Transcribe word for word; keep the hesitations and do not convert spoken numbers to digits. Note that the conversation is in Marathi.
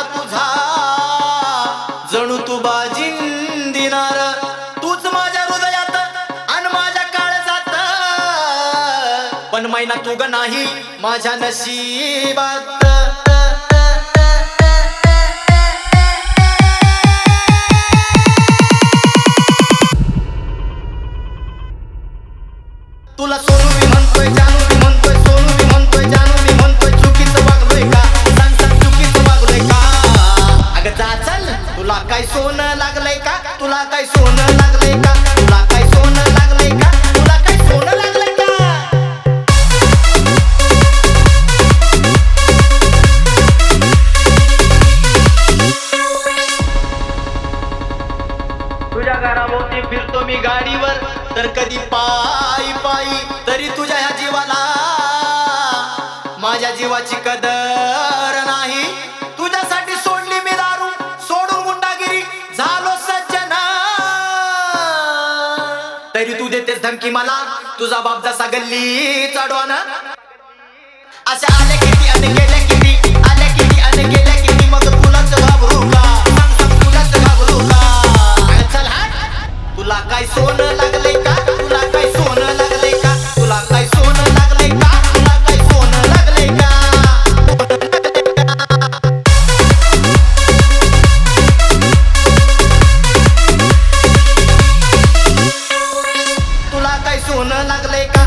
घातला तुझा जणू तू बाजीन दिनार तूच माझ्या हृदयात आणि माझ्या काळजात पण मैना तू ग नाही माझ्या नशिबात तुला सोनू मी म्हणतोय जानू मी म्हणतोय सोनू मी म्हणतोय जानू मी म्हणतोय चुकीचं वागलोय का सांग सांग चुकीचं वागलोय का अगं जा चल तुला काय सोनं लागलंय का तुला काय सोनं लागलंय का तुला काय सोनं लागलंय का तुला काय सोनं लागलंय का तुझ्या घराभोवती फिरतो मी गाडीवर तर कधी पायी पायी तरी तुझ्या ह्या जीवाला माझ्या जीवाची कदर नाही तुझ्यासाठी सोडली मी दारू सोडून गुंडागिरी झालो सज्जना तरी तू देतेस धमकी मला तुझा बाप जसा गल्ली चढवाना अशा आले किती आणि गेले किती आले किती आणि गेले किती मग तुलाच घाबरू का सांग सांग तुलाच घाबरू का चल हट तुला काय सोनं लागलंय का तुला काय सोनं लागलंय का तुला काय सोनं लागलंय का तुला काय सोनं लागलंय का तुला काय सोनं लागलंय का